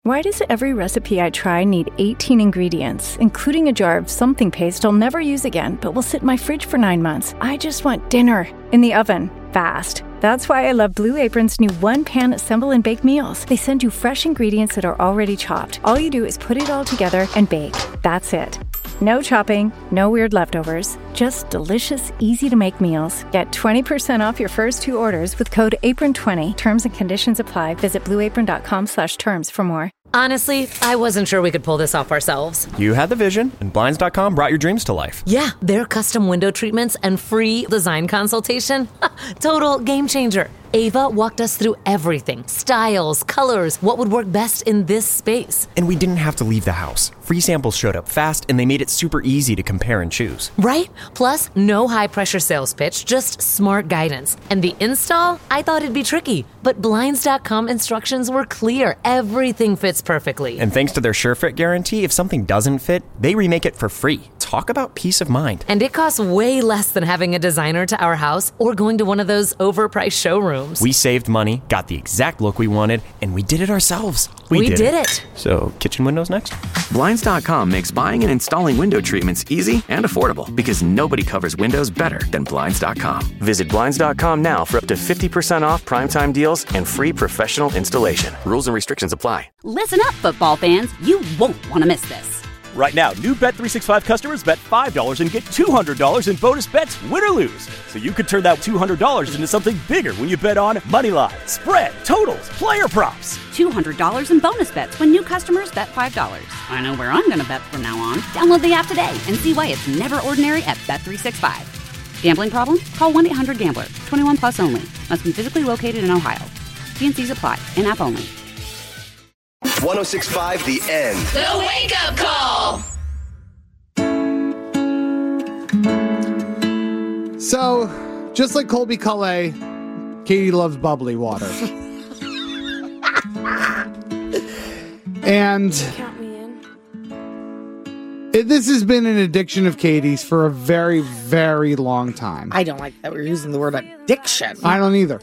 Why does every recipe I try need 18 ingredients, including a jar of something paste I'll never use again, but will sit in my fridge for 9 months? I just want dinner in the oven, fast. That's why I love Blue Apron's new one-pan assemble and bake meals. They send you fresh ingredients that are already chopped. All you do is put it all together and bake. That's it. No chopping, no weird leftovers, just delicious, easy-to-make meals. Get 20% off your first 2 orders with code APRON20. Terms and conditions apply. Visit blueapron.com/terms for more. Honestly, I wasn't sure we could pull this off ourselves. You had the vision, and Blinds.com brought your dreams to life. Yeah, their custom window treatments and free design consultation. Total game changer. Ava walked us through everything. Styles, colors, what would work best in this space. And we didn't have to leave the house. Free samples showed up fast, and they made it super easy to compare and choose. Right? Plus, no high-pressure sales pitch, just smart guidance. And the install? I thought it'd be tricky, but Blinds.com instructions were clear. Everything fits perfectly. And thanks to their SureFit guarantee, if something doesn't fit, they remake it for free. Talk about peace of mind. And it costs way less than having a designer to our house or going to one of those overpriced showrooms. We saved money, got the exact look we wanted, and we did it ourselves. We did it. So, kitchen windows next? Blinds.com makes buying and installing window treatments easy and affordable because nobody covers windows better than Blinds.com. Visit Blinds.com now for up to 50% off primetime deals and free professional installation. Rules and restrictions apply. Listen up, football fans. You won't want to miss this. Right now, new Bet365 customers bet $5 and get $200 in bonus bets, win or lose. So you could turn that $200 into something bigger when you bet on moneyline, spread, totals, player props. $200 in bonus bets when new customers bet $5. I know where I'm going to bet from now on. Download the app today and see why it's never ordinary at Bet365. Gambling problem? Call 1-800-GAMBLER. 21 plus only. Must be physically located in Ohio. T&Cs apply. In-app only. 106.5 The End. The Wake Up Call. So, just like Colby Calais, Katie loves bubbly water. And Count me in. this has been an addiction of Katie's for a very, very long time. I don't like that we're using the word addiction. I don't either.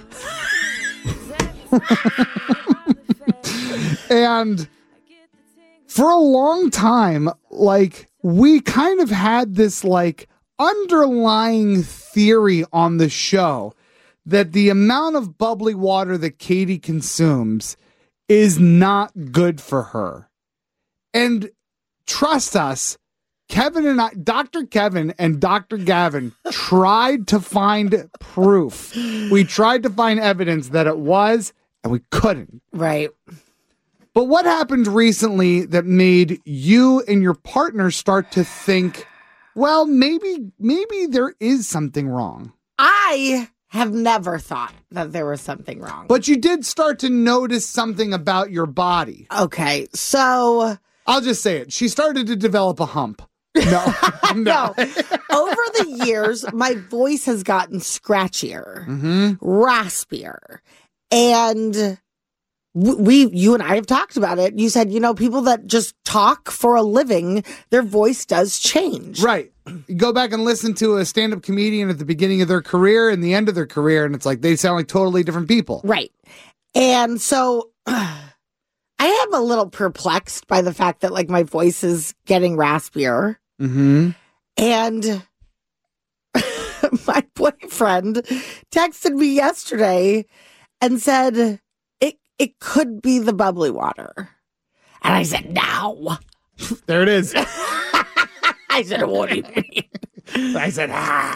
And for a long time, like, we kind of had this, like, underlying theory on the show that the amount of bubbly water that Katie consumes is not good for her. And trust us, Kevin and I, Dr. Kevin and Dr. Gavin tried to find proof. We tried to find evidence that it was, and we couldn't. Right. But what happened recently that made you and your partner start to think, well, maybe there is something wrong? I have never thought that there was something wrong. But you did start to notice something about your body. Okay, so I'll just say it. She started to develop a hump. No. No. Over the years, my voice has gotten scratchier, raspier, and you and I have talked about it. You said, people that just talk for a living, their voice does change. Right. You go back and listen to a stand-up comedian at the beginning of their career and the end of their career, and it's like they sound like totally different people. Right. And so I am a little perplexed by the fact that, like, my voice is getting raspier. Mm-hmm. And my boyfriend texted me yesterday and said, it could be the bubbly water. And I said, no. There it is. I said, what do you mean? I said,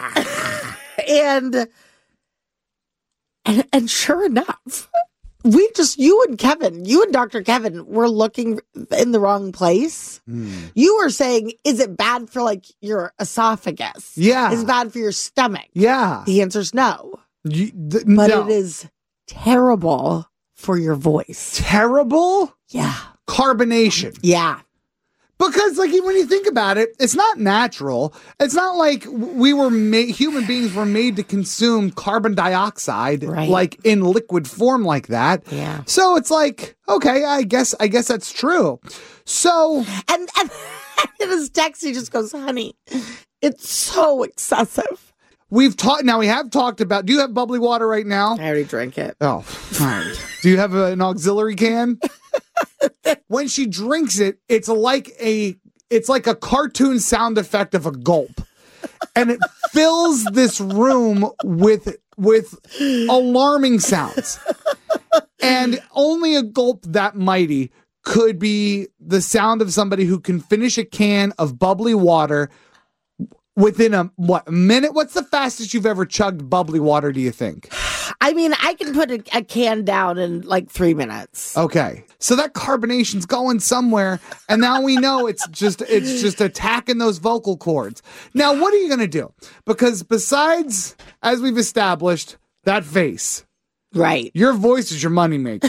And sure enough, you and Dr. Kevin were looking in the wrong place. You were saying, is it bad for, like, your esophagus? Yeah. Is it bad for your stomach? Yeah. The answer's no. But no. It is terrible for your voice. Terrible? Yeah. Carbonation. Yeah. Because, like, when you think about it, it's not natural. It's not like human beings were made to consume carbon dioxide, like, in liquid form like that. Yeah. So it's like, okay, I guess that's true. So. And in his text, he just goes, honey, it's so excessive. We have talked about, do you have bubbly water right now? I already drank it. Oh, all right. Do you have an auxiliary can? when she drinks it, it's like a cartoon sound effect of a gulp. And it fills this room with alarming sounds. And only a gulp that mighty could be the sound of somebody who can finish a can of bubbly water within a minute? What's the fastest you've ever chugged bubbly water, do you think? I mean, I can put a can down in like 3 minutes. Okay. So that carbonation's going somewhere, and now we know it's just attacking those vocal cords. Now, what are you going to do? Because besides, as we've established, that face. Right. Your voice is your moneymaker.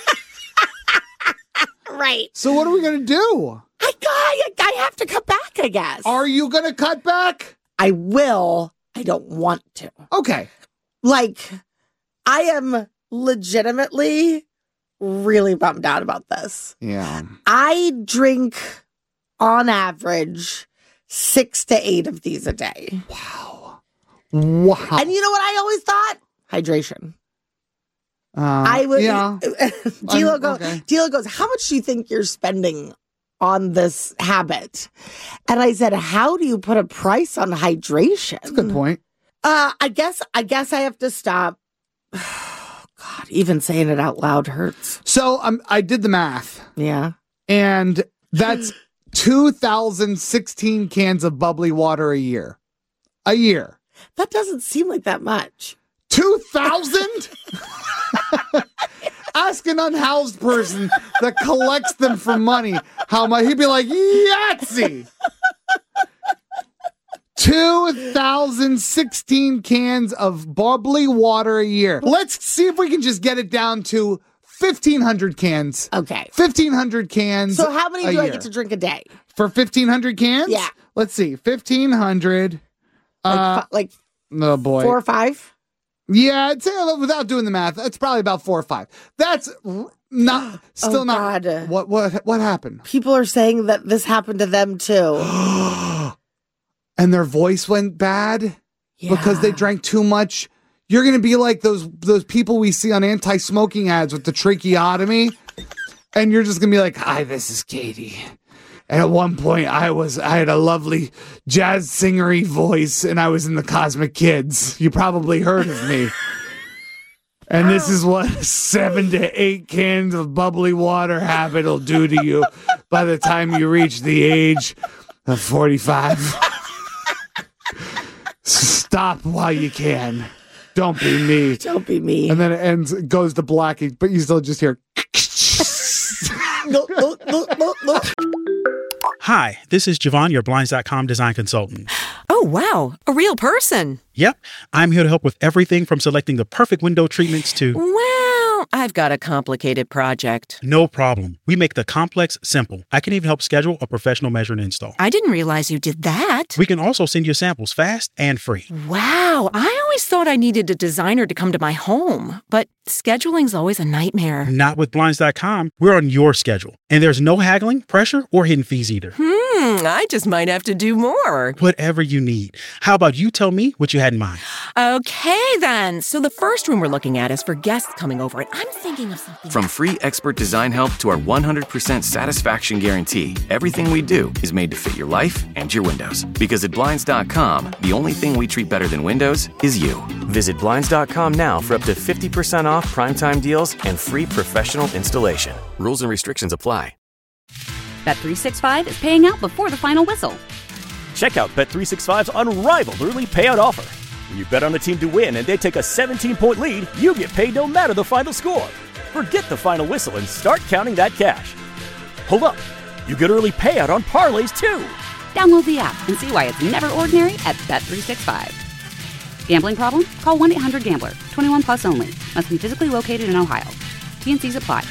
Right. So what are we going to do? I have to cut back, I guess. Are you going to cut back? I will. I don't want to. Okay. Like, I am legitimately really bummed out about this. Yeah. I drink, on average, 6 to 8 of these a day. Wow. And you know what I always thought? Hydration. I would. Yeah. Dila goes, how much do you think you're spending on this habit? And I said, how do you put a price on hydration? That's a good point. I guess I have to stop. God, even saying it out loud hurts. So I did the math. Yeah. And that's 2,016 cans of bubbly water a year. A year. That doesn't seem like that much. 2,000? Ask an unhoused person that collects them for money how much. He'd be like, Yahtzee! 2,016 cans of bubbly water a year. Let's see if we can just get it down to 1,500 cans. Okay. 1,500 cans. So how many do I year. get to drink a day? For 1,500 cans? Yeah. Let's see. 1,500. Like oh boy. 4 or 5? Yeah, I'd say without doing the math, it's probably about 4 or 5. That's not still not. God. What happened? People are saying that this happened to them too. And their voice went bad because they drank too much. You're going to be like those people we see on anti-smoking ads with the tracheotomy. And you're just going to be like, hi, this is Katie. And at one point I had a lovely jazz singery voice and I was in the Cosmic Kids. You probably heard of me. And this is what 7 to 8 cans of bubbly water habit will do to you by the time you reach the age of 45. Stop while you can. Don't be me. Don't be me. And then it goes to black, but you still just hear. Hi, this is Javon, your Blinds.com design consultant. Oh, wow. A real person. Yep. I'm here to help with everything from selecting the perfect window treatments to... Well, I've got a complicated project. No problem. We make the complex simple. I can even help schedule a professional measure and install. I didn't realize you did that. We can also send you samples fast and free. Wow. I always thought I needed a designer to come to my home, but scheduling's always a nightmare. Not with Blinds.com. We're on your schedule. And there's no haggling, pressure, or hidden fees either. I just might have to do more. Whatever you need. How about you tell me what you had in mind? Okay, then. So the first room we're looking at is for guests coming over, and I'm thinking of something. From free expert design help to our 100% satisfaction guarantee, everything we do is made to fit your life and your windows. Because at Blinds.com, the only thing we treat better than windows is you. Visit Blinds.com now for up to 50% off primetime deals and free professional installation. Rules and restrictions apply. Bet365 is paying out before the final whistle. Check out Bet365's unrivaled early payout offer. When you bet on a team to win and they take a 17-point lead, you get paid no matter the final score. Forget the final whistle and start counting that cash. Hold up. You get early payout on parlays, too. Download the app and see why it's never ordinary at Bet365. Gambling problem? Call 1-800-GAMBLER. 21 plus only. Must be physically located in Ohio. T&Cs apply.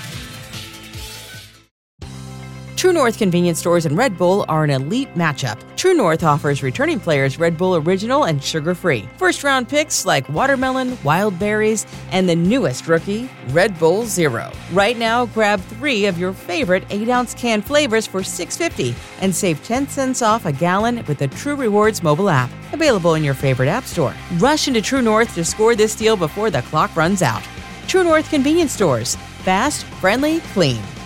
True North convenience stores and Red Bull are an elite matchup. True North offers returning players Red Bull Original and sugar-free. First-round picks like watermelon, wild berries, and the newest rookie, Red Bull Zero. Right now, grab 3 of your favorite 8-ounce can flavors for $6.50 and save 10 cents off a gallon with the True Rewards mobile app. Available in your favorite app store. Rush into True North to score this deal before the clock runs out. True North convenience stores. Fast, friendly, clean.